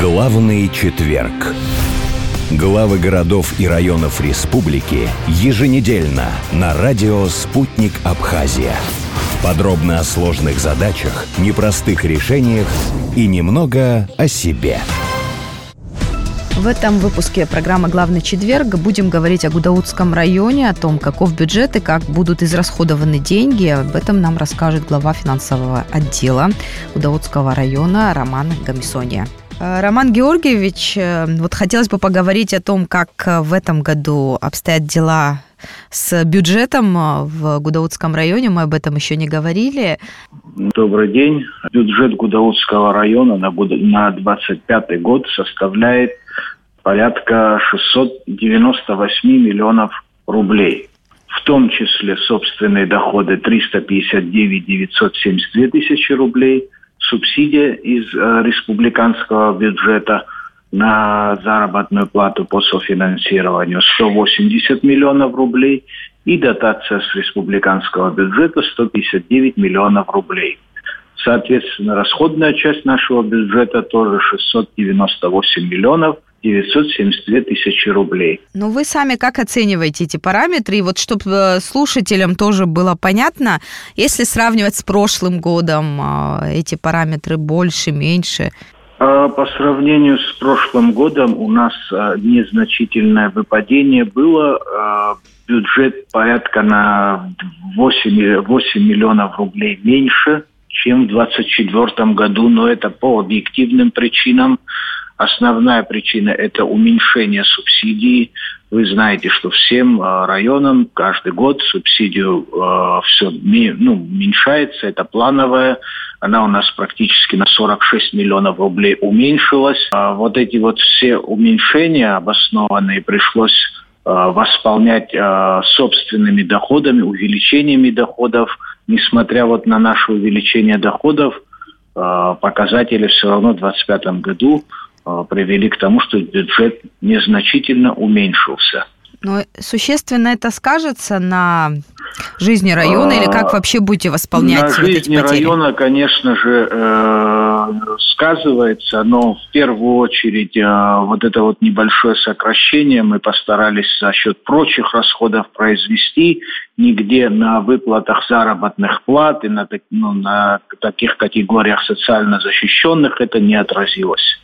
Главный четверг. Главы городов и районов республики еженедельно на радио «Спутник Абхазия». Подробно о сложных задачах, непростых решениях и немного о себе. В этом выпуске программы «Главный четверг» будем говорить о Гудаутском районе, о том, каков бюджет и как будут израсходованы деньги. Об этом нам расскажет глава финансового отдела Гудаутского района Роман Гамисония. Роман Георгиевич, вот хотелось бы поговорить о том, как в этом году обстоят дела с бюджетом в Гудаутском районе. Мы об этом еще не говорили. Добрый день. Бюджет Гудаутского района на 2025 год составляет порядка 698 миллионов рублей. В том числе собственные доходы 359 972 тысячи рублей, субсидия из республиканского бюджета на заработную плату по софинансированию 180 миллионов рублей и дотация с республиканского бюджета 159 миллионов рублей. Соответственно, расходная часть нашего бюджета тоже 698 миллионов 972 тысячи рублей. Ну, вы сами как оцениваете эти параметры? И вот чтобы слушателям тоже было понятно, если сравнивать с прошлым годом, эти параметры больше, меньше? По сравнению с прошлым годом у нас незначительное выпадение было. Бюджет порядка на 8 миллионов рублей меньше, чем в 2024 году, но это по объективным причинам. Основная причина – это уменьшение субсидий. Вы знаете, что всем районам каждый год субсидию все уменьшается, это плановая. Она у нас практически на 46 миллионов рублей уменьшилась. Вот эти вот все уменьшения обоснованные пришлось восполнять собственными доходами, увеличениями доходов. Несмотря вот на наше увеличение доходов, показатели все равно в 2025 году привели к тому, что бюджет незначительно уменьшился. Но существенно это скажется на жизни района или как вообще будете восполнять на вот эти жизни потери? района, конечно же, сказывается, но в первую очередь вот это вот небольшое сокращение мы постарались за счет прочих расходов произвести. Нигде на выплатах заработных плат и на таких категориях социально защищенных это не отразилось.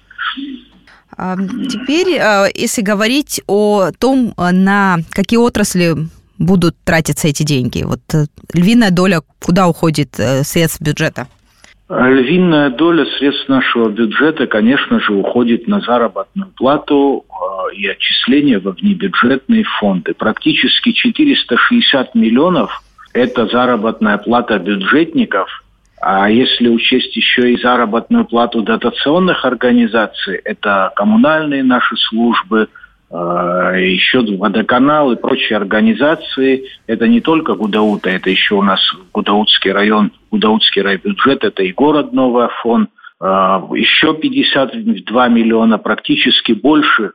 Теперь, если говорить о том, на какие отрасли будут тратиться эти деньги, вот львиная доля куда уходит средств бюджета? Львиная доля средств нашего бюджета, конечно же, уходит на заработную плату и отчисления во внебюджетные фонды. Практически 460 миллионов – это заработная плата бюджетников. А если учесть еще и заработную плату дотационных организаций, это коммунальные наши службы, еще водоканал и прочие организации, это не только Гудаута, это еще у нас Гудаутский район, Гудаутский райбюджет, это и город Новый Афон, еще 52 миллиона, практически больше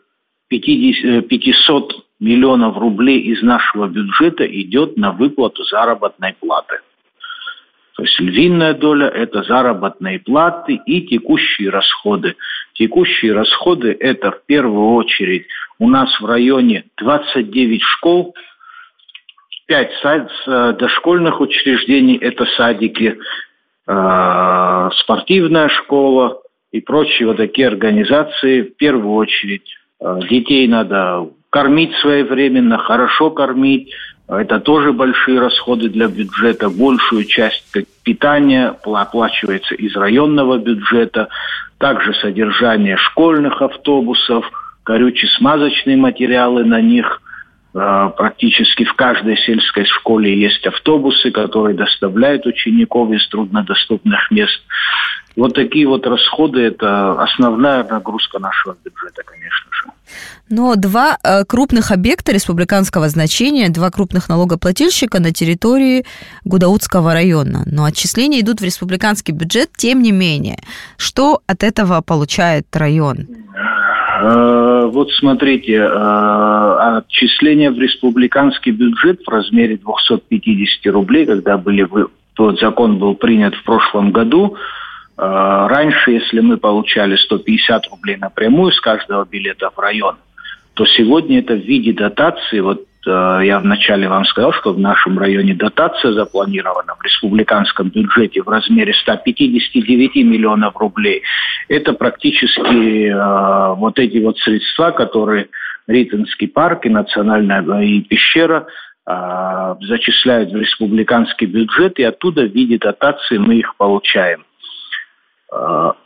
500 миллионов рублей из нашего бюджета идет на выплату заработной платы. То есть львиная доля – это заработные платы и текущие расходы. Текущие расходы – это в первую очередь у нас в районе 29 школ, 5 дошкольных учреждений – это садики, спортивная школа и прочие вот такие организации. В первую очередь детей надо кормить своевременно, хорошо кормить. Это тоже большие расходы для бюджета. Большую часть питания оплачивается из районного бюджета. Также содержание школьных автобусов, горюче-смазочные материалы на них. Практически в каждой сельской школе есть автобусы, которые доставляют учеников из труднодоступных мест. Вот такие вот расходы – это основная нагрузка нашего бюджета, конечно же. Но два крупных объекта республиканского значения, два крупных налогоплательщика на территории Гудаутского района. Но отчисления идут в республиканский бюджет, тем не менее. Что от этого получает район? Вот смотрите, отчисления в республиканский бюджет в размере 250 рублей, когда тот закон был принят в прошлом году, Раньше, если мы получали 150 рублей напрямую с каждого билета в район, то сегодня это в виде дотации. Вот я вначале вам сказал, что в нашем районе дотация запланирована в республиканском бюджете в размере 159 миллионов рублей. Это практически вот эти вот средства, которые Ритинский парк и Национальная и пещера зачисляют в республиканский бюджет, и оттуда в виде дотации мы их получаем. Но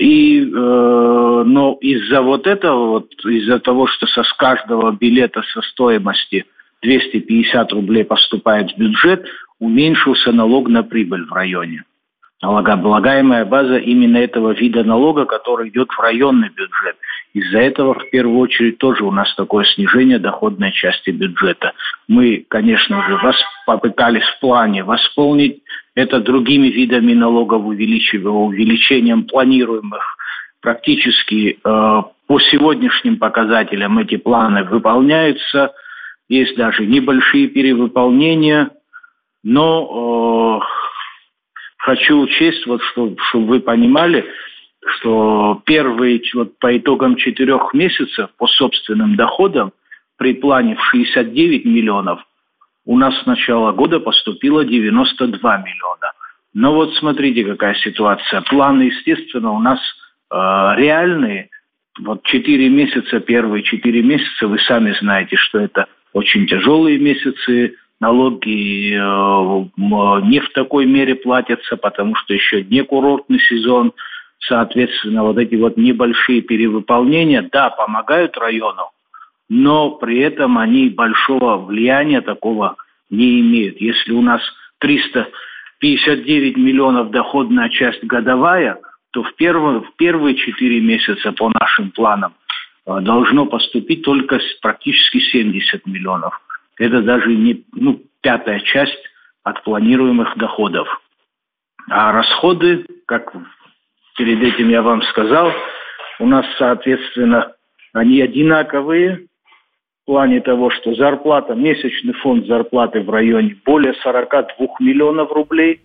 из-за вот этого, из-за того, что с каждого билета со стоимости 250 рублей поступает в бюджет, уменьшился налог на прибыль в районе. Налогооблагаемая база именно этого вида налога, который идет в районный бюджет. Из-за этого, в первую очередь, тоже у нас такое снижение доходной части бюджета. Мы, конечно же, попытались в плане восполнить это другими видами налогов, увеличением планируемых. Практически по сегодняшним показателям эти планы выполняются. Есть даже небольшие перевыполнения, но хочу учесть, чтобы вы понимали, что первые, по итогам 4 месяцев по собственным доходам при плане в 69 миллионов у нас с начала года поступило 92 миллиона. Но вот смотрите, какая ситуация. Планы, естественно, у нас реальные. Вот 4 месяца, первые 4 месяца, вы сами знаете, что это очень тяжелые месяцы. Налоги не в такой мере платятся, потому что еще не курортный сезон. Соответственно, вот эти вот небольшие перевыполнения, да, помогают району, но при этом они большого влияния такого не имеют. Если у нас 359 миллионов доходная часть годовая, то в первые 4 месяца по нашим планам должно поступить только практически 70 миллионов. Это даже не 1/5 часть от планируемых доходов. А расходы, как перед этим я вам сказал, у нас, соответственно, они одинаковые в плане того, что зарплата, месячный фонд зарплаты в районе более 42 миллионов рублей.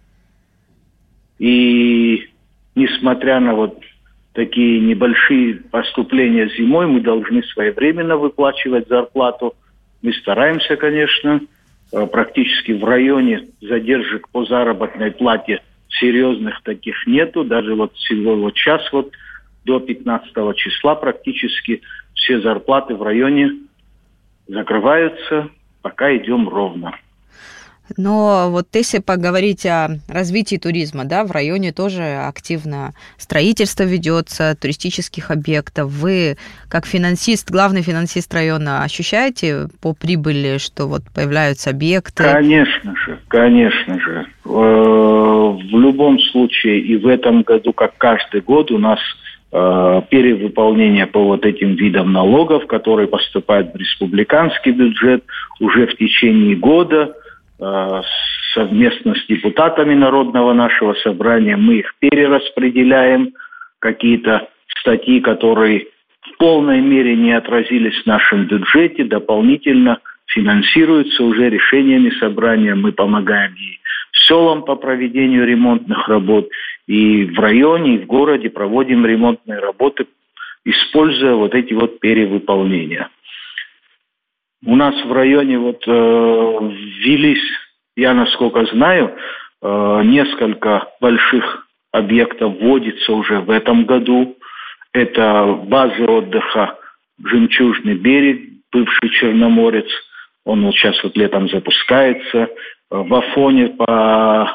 И несмотря на вот такие небольшие поступления зимой, мы должны своевременно выплачивать зарплату. Мы стараемся, конечно, практически в районе задержек по заработной плате серьезных таких нету. Даже вот сейчас до 15 числа практически все зарплаты в районе закрываются, пока идем ровно. Но вот если поговорить о развитии туризма, да, в районе тоже активно строительство ведется, туристических объектов. Вы, как финансист, главный финансист района, ощущаете по прибыли, что вот появляются объекты? Конечно же. В любом случае и в этом году, как каждый год, у нас перевыполнение по вот этим видам налогов, которые поступают в республиканский бюджет уже в течение года. Совместно с депутатами Народного нашего собрания мы их перераспределяем. Какие-то статьи, которые в полной мере не отразились в нашем бюджете, дополнительно финансируются уже решениями собрания. Мы помогаем и селам по проведению ремонтных работ, и в районе, и в городе проводим ремонтные работы, используя вот эти вот перевыполнения. У нас в районе ввелись, я насколько знаю, несколько больших объектов вводится уже в этом году. Это база отдыха «Жемчужный берег», бывший Черноморец. Он вот сейчас летом запускается. В Афоне по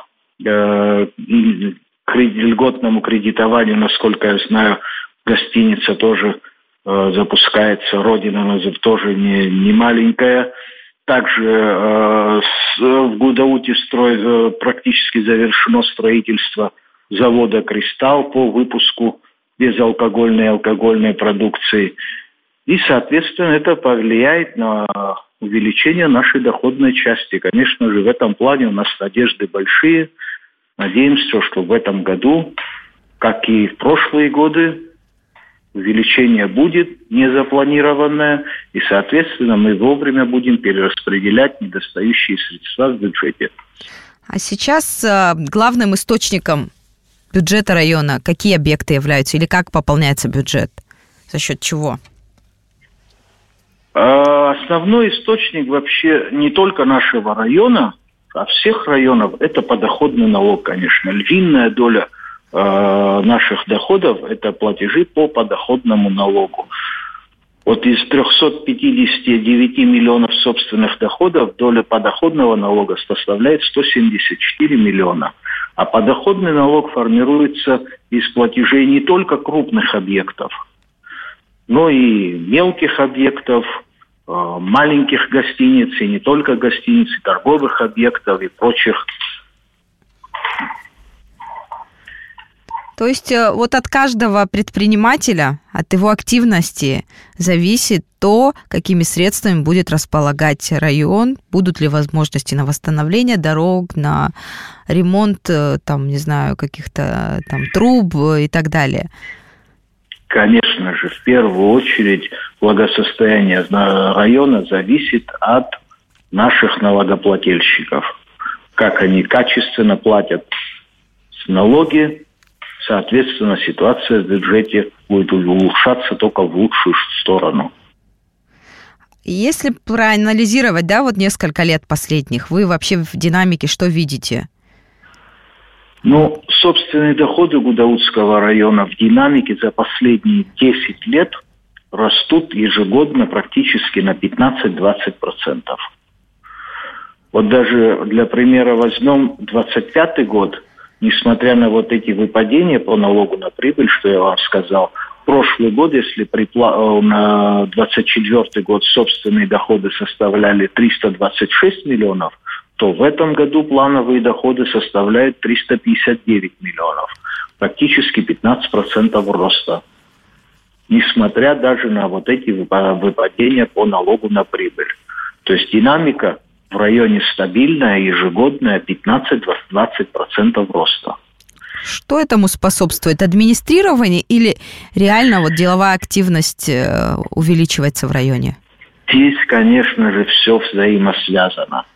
льготному кредитованию, насколько я знаю, гостиница тоже запускается. Родина тоже не маленькая. Также в Гудауте практически завершено строительство завода «Кристалл» по выпуску безалкогольной и алкогольной продукции. И, соответственно, это повлияет на увеличение нашей доходной части. Конечно же, в этом плане у нас надежды большие. Надеемся, что в этом году, как и в прошлые годы, увеличение будет незапланированное, и, соответственно, мы вовремя будем перераспределять недостающие средства в бюджете. А сейчас главным источником бюджета района какие объекты являются или как пополняется бюджет? За счет чего? Основной источник вообще не только нашего района, а всех районов – это подоходный налог, конечно. Львиная доля наших доходов – это платежи по подоходному налогу. Вот из 359 миллионов собственных доходов доля подоходного налога составляет 174 миллиона. А подоходный налог формируется из платежей не только крупных объектов, но и мелких объектов, маленьких гостиниц, и не только гостиниц, и торговых объектов и прочих. То есть вот от каждого предпринимателя, от его активности зависит то, какими средствами будет располагать район, будут ли возможности на восстановление дорог, на ремонт, там, не знаю, каких-то там труб и так далее. Конечно же, в первую очередь благосостояние района зависит от наших налогоплательщиков. Как они качественно платят налоги, соответственно, ситуация в бюджете будет улучшаться только в лучшую сторону. Если проанализировать, да, вот несколько лет последних, вы вообще в динамике что видите? Ну, собственные доходы Гудаутского района в динамике за последние 10 лет растут ежегодно практически на 15-20%. Вот даже для примера возьмем 25 год. Несмотря на вот эти выпадения по налогу на прибыль, что я вам сказал, прошлый год, если на 24 год собственные доходы составляли 326 миллионов, то в этом году плановые доходы составляют 359 миллионов. Практически 15% роста. Несмотря даже на вот эти выпадения по налогу на прибыль. То есть динамика в районе стабильная, ежегодная, 15-20% роста. Что этому способствует? Администрирование или реально вот деловая активность увеличивается в районе? Здесь, конечно же, все взаимосвязано.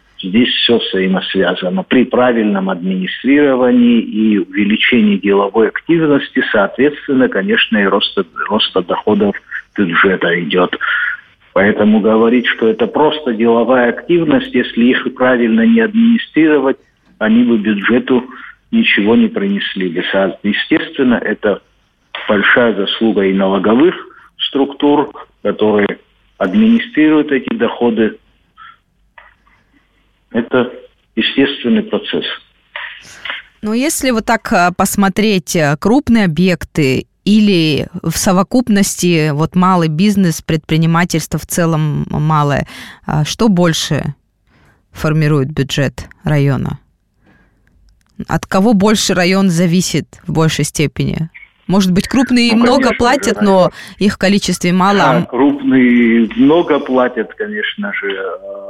При правильном администрировании и увеличении деловой активности, соответственно, конечно, и роста доходов бюджета идет. Поэтому говорить, что это просто деловая активность, если их правильно не администрировать, они бы бюджету ничего не принесли бы. Естественно, это большая заслуга и налоговых структур, которые администрируют эти доходы. Это естественный процесс. Но если вот так посмотреть крупные объекты или в совокупности вот малый бизнес, предпринимательство в целом малое, что больше формирует бюджет района? От кого больше район зависит в большей степени? Может быть, крупные много платят, но их в количестве мало. Да, крупные много платят, конечно же.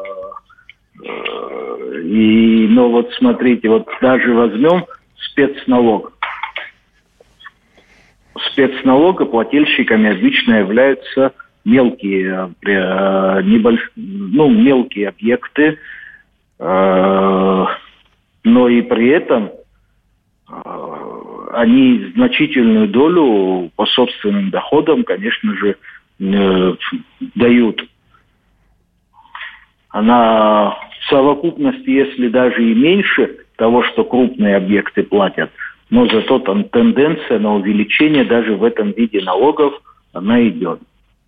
Но вот смотрите, вот даже возьмем спецналог. Спецналогоплательщиками обычно являются мелкие объекты, но и при этом они значительную долю по собственным доходам, конечно же, дают. Она в совокупности, если даже и меньше того, что крупные объекты платят, но зато там тенденция на увеличение даже в этом виде налогов, она идет.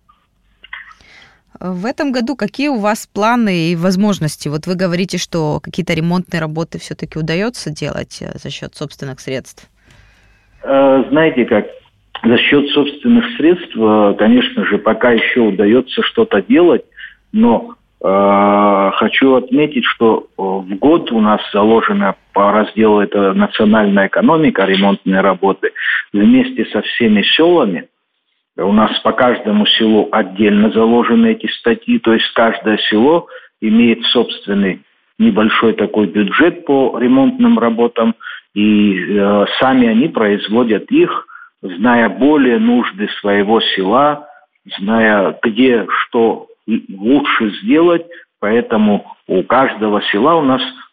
В этом году какие у вас планы и возможности? Вот вы говорите, что какие-то ремонтные работы все-таки удается делать за счет собственных средств? Знаете как, за счет собственных средств, конечно же, пока еще удается что-то делать, но хочу отметить, что в год у нас заложено по разделу это национальная экономика, ремонтные работы, вместе со всеми селами. У нас по каждому селу отдельно заложены эти статьи, то есть каждое село имеет собственный небольшой такой бюджет по ремонтным работам, и сами они производят их, зная более нужды своего села, зная, где что лучше сделать, поэтому у каждого села у нас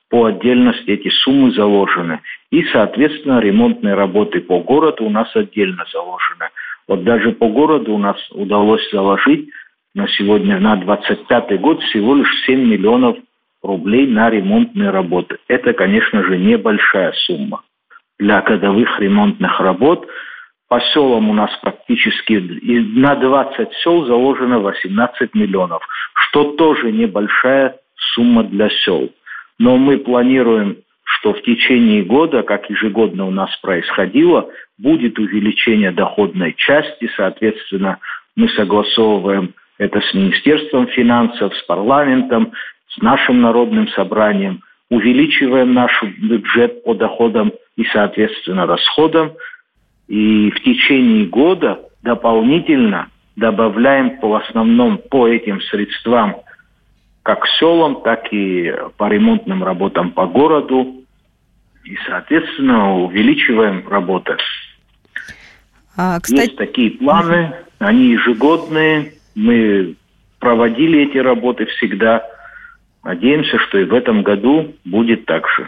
по отдельности эти суммы заложены. И, соответственно, ремонтные работы по городу у нас отдельно заложены. Вот даже по городу у нас удалось заложить на сегодня, на 2025 год, всего лишь 7 миллионов рублей на ремонтные работы. Это, конечно же, небольшая сумма для годовых ремонтных работ. По селам у нас практически на 20 сел заложено 18 миллионов, что тоже небольшая сумма для сел. Но мы планируем, что в течение года, как ежегодно у нас происходило, будет увеличение доходной части. Соответственно, мы согласовываем это с Министерством финансов, с парламентом, с нашим народным собранием, увеличиваем наш бюджет по доходам и, соответственно, расходам. И в течение года дополнительно добавляем в основном по этим средствам как селам, так и по ремонтным работам по городу. И, соответственно, увеличиваем работы. Кстати... Есть такие планы, они ежегодные. Мы проводили эти работы всегда. Надеемся, что и в этом году будет так же.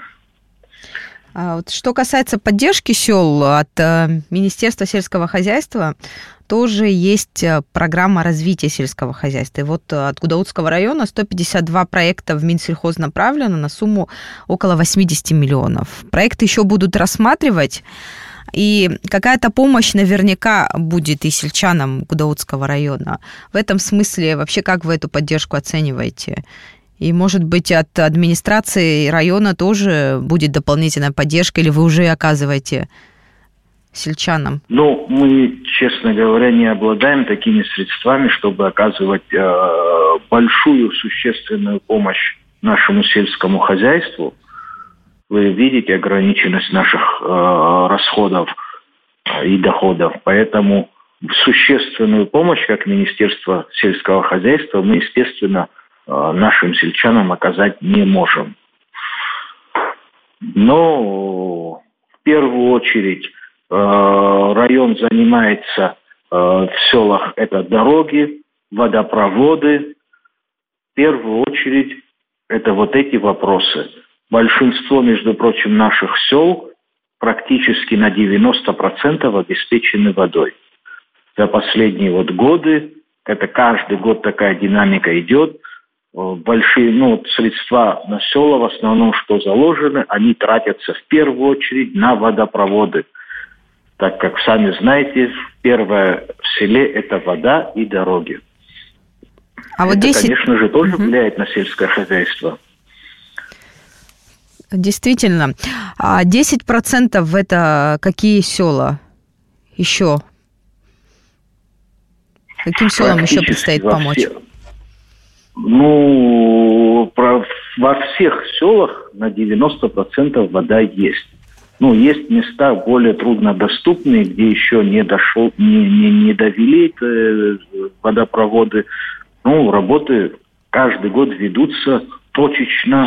Что касается поддержки сел от Министерства сельского хозяйства, тоже есть программа развития сельского хозяйства. И вот от Гудаутского района 152 проекта в Минсельхоз направлено на сумму около 80 миллионов. Проекты еще будут рассматривать, и какая-то помощь наверняка будет и сельчанам Гудаутского района. В этом смысле вообще как вы эту поддержку оцениваете? И, может быть, от администрации района тоже будет дополнительная поддержка, или вы уже оказываете сельчанам? Ну, мы, честно говоря, не обладаем такими средствами, чтобы оказывать большую существенную помощь нашему сельскому хозяйству. Вы видите ограниченность наших расходов и доходов. Поэтому существенную помощь, как Министерство сельского хозяйства, мы, естественно, нашим сельчанам оказать не можем. Но в первую очередь район занимается в селах это дороги, водопроводы. В первую очередь это вот эти вопросы. Большинство, между прочим, наших сел практически на 90% обеспечены водой. За последние годы, это каждый год такая динамика идет, большие средства на села, в основном, что заложены, они тратятся в первую очередь на водопроводы. Так как, сами знаете, первое в селе – это вода и дороги. А вот это, конечно же, тоже влияет на сельское хозяйство. Действительно. А 10% это какие села еще? Каким селам еще предстоит помочь? Во всех селах на 90% вода есть. Есть места более труднодоступные, где еще не довели водопроводы. Работы каждый год ведутся точечно,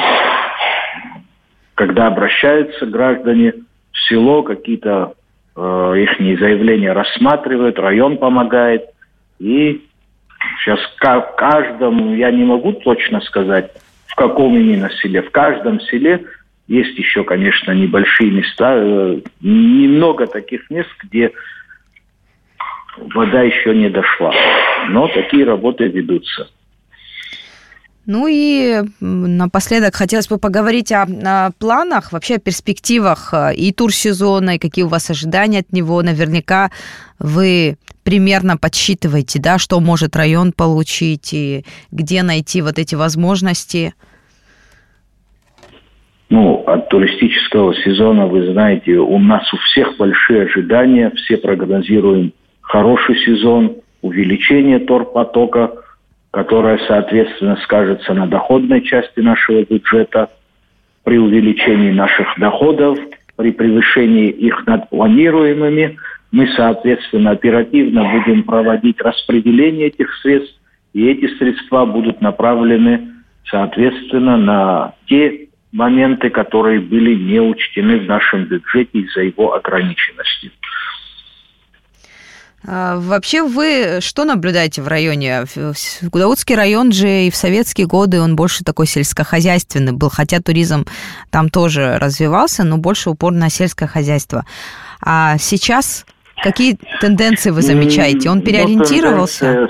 когда обращаются граждане в село, какие-то их заявления рассматривают, район помогает. И сейчас каждому, я не могу точно сказать, в каком именно селе. В каждом селе есть еще, конечно, небольшие места, немного таких мест, где вода еще не дошла. Но такие работы ведутся. И напоследок хотелось бы поговорить о планах, вообще о перспективах и турсезона, и какие у вас ожидания от него. Наверняка вы примерно подсчитываете, да, что может район получить и где найти вот эти возможности. От туристического сезона, вы знаете, у нас у всех большие ожидания, все прогнозируем хороший сезон, увеличение торпотока, которое, соответственно, скажется на доходной части нашего бюджета, при увеличении наших доходов, при превышении их над планируемыми. Мы, соответственно, оперативно будем проводить распределение этих средств, и эти средства будут направлены, соответственно, на те моменты, которые были не учтены в нашем бюджете из-за его ограниченности. Вообще вы что наблюдаете в районе? Гудаутский район же и в советские годы он больше такой сельскохозяйственный был, хотя туризм там тоже развивался, но больше упор на сельское хозяйство. А сейчас какие тенденции вы замечаете? Он переориентировался?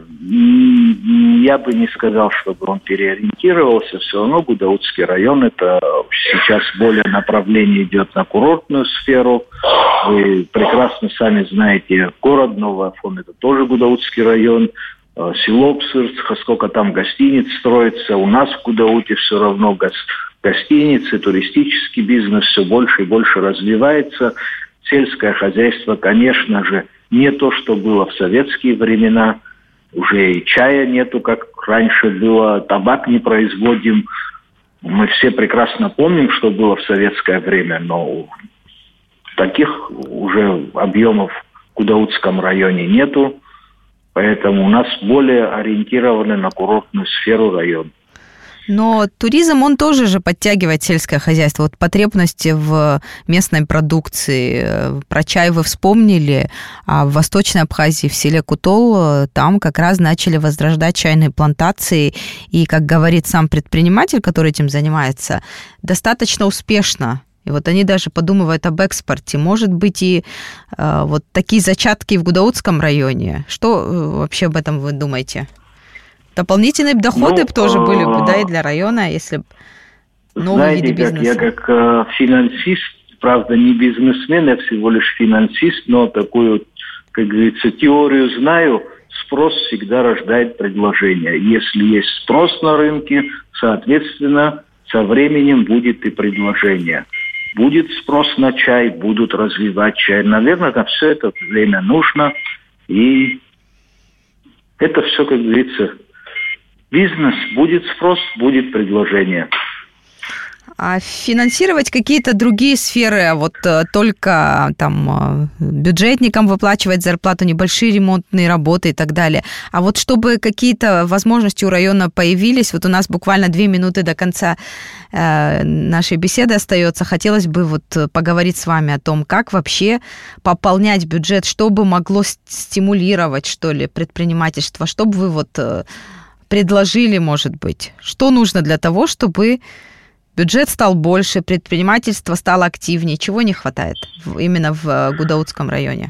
Я бы не сказал, чтобы он переориентировался. Все равно Гудаутский район, это сейчас более направление идет на курортную сферу. Вы прекрасно сами знаете, город Новый Афон, это тоже Гудаутский район. Село Псырцха, сколько там гостиниц строится. У нас в Гудауте все равно гостиницы, туристический бизнес все больше и больше развивается. Сельское хозяйство, конечно же, не то, что было в советские времена. Уже и чая нету, как раньше было, табак не производим. Мы все прекрасно помним, что было в советское время, но таких уже объемов в Гудаутском районе нету. Поэтому у нас более ориентированы на курортную сферу район. Но туризм, он тоже же подтягивает сельское хозяйство. Вот потребности в местной продукции. Про чай вы вспомнили, а в Восточной Абхазии, в селе Кутол, там как раз начали возрождать чайные плантации. И, как говорит сам предприниматель, который этим занимается, достаточно успешно. И вот они даже подумывают об экспорте. Может быть, и вот такие зачатки в Гудаутском районе. Что вообще об этом вы думаете? Дополнительные доходы тоже были бы, да, и для района, если бы новые виды бизнеса. Я как финансист, правда, не бизнесмен, я всего лишь финансист, но такую, как говорится, теорию знаю. Спрос всегда рождает предложение. Если есть спрос на рынке, соответственно, со временем будет и предложение. Будет спрос на чай, будут развивать чай. Наверное, на все это время нужно. И это все, как говорится, бизнес. Будет спрос, будет предложение. А финансировать какие-то другие сферы, вот только там бюджетникам выплачивать зарплату, небольшие ремонтные работы и так далее. А вот чтобы какие-то возможности у района появились, вот у нас буквально 2 минуты до конца нашей беседы остается, хотелось бы вот поговорить с вами о том, как вообще пополнять бюджет, что бы могло стимулировать, что ли, предпринимательство, что бы вы вот предложили, может быть, что нужно для того, чтобы бюджет стал больше, предпринимательство стало активнее. Чего не хватает именно в Гудаутском районе?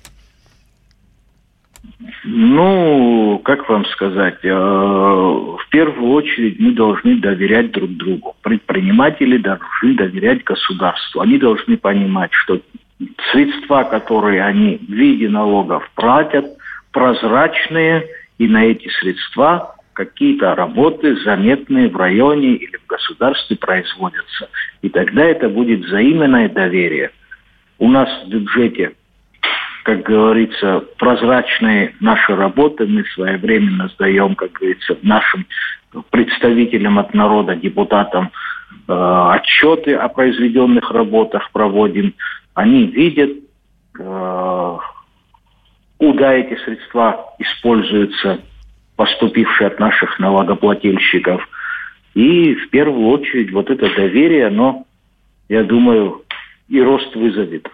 Ну, как вам сказать, в первую очередь мы должны доверять друг другу. Предприниматели должны доверять государству. Они должны понимать, что средства, которые они в виде налогов платят, прозрачные, и на эти средства какие-то работы заметные в районе или в государстве производятся. И тогда это будет взаимное доверие. У нас в бюджете, как говорится, прозрачные наши работы, мы своевременно сдаем, как говорится, нашим представителям от народа, депутатам, отчеты о произведенных работах проводим. Они видят, куда эти средства используются, поступившие от наших налогоплательщиков. И в первую очередь вот это доверие, оно, я думаю, и рост вызовет.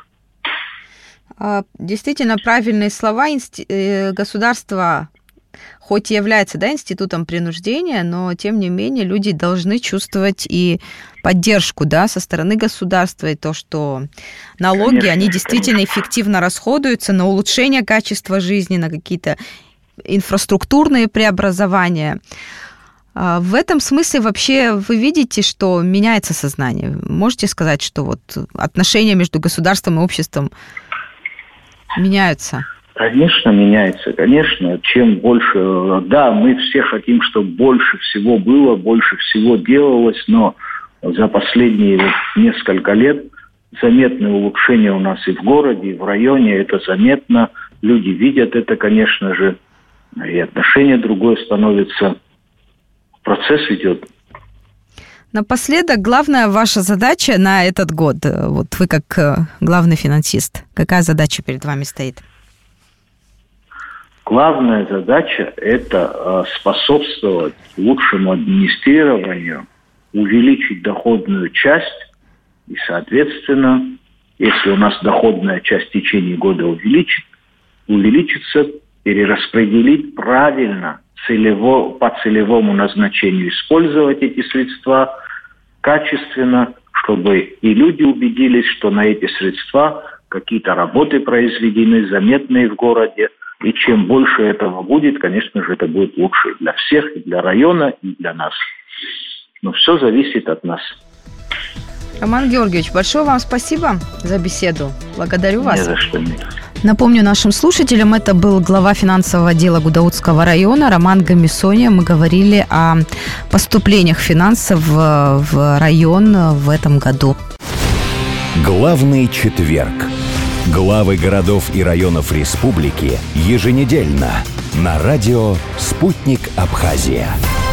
Действительно правильные слова. Государство хоть и является, да, институтом принуждения, но тем не менее люди должны чувствовать и поддержку, да, со стороны государства, и то, что налоги, конечно, они действительно эффективно расходуются на улучшение качества жизни, на какие-то инфраструктурные преобразования. В этом смысле вообще вы видите, что меняется сознание? Можете сказать, что вот отношения между государством и обществом меняются? Конечно, меняется. Конечно, чем больше... Да, мы все хотим, чтобы больше всего было, больше всего делалось, но за последние несколько лет заметное улучшение у нас и в городе, и в районе. Это заметно. Люди видят это, конечно же. И отношение другое становится. Процесс идет. Напоследок, главная ваша задача на этот год, вот вы как главный финансист, какая задача перед вами стоит? Главная задача – это способствовать лучшему администрированию, увеличить доходную часть и, соответственно, если у нас доходная часть в течение года увеличится, увеличится, перераспределить правильно, по целевому назначению использовать эти средства качественно, чтобы и люди убедились, что на эти средства какие-то работы произведены, заметные в городе. И чем больше этого будет, конечно же, это будет лучше для всех, и для района, и для нас. Но все зависит от нас. Роман Георгиевич, большое вам спасибо за беседу. Благодарю вас. Не за что. Напомню нашим слушателям, это был глава финансового отдела Гудаутского района Роман Гамисония. Мы говорили о поступлениях финансов в район в этом году. Главный четверг. Главы городов и районов республики еженедельно на радио «Спутник Абхазия».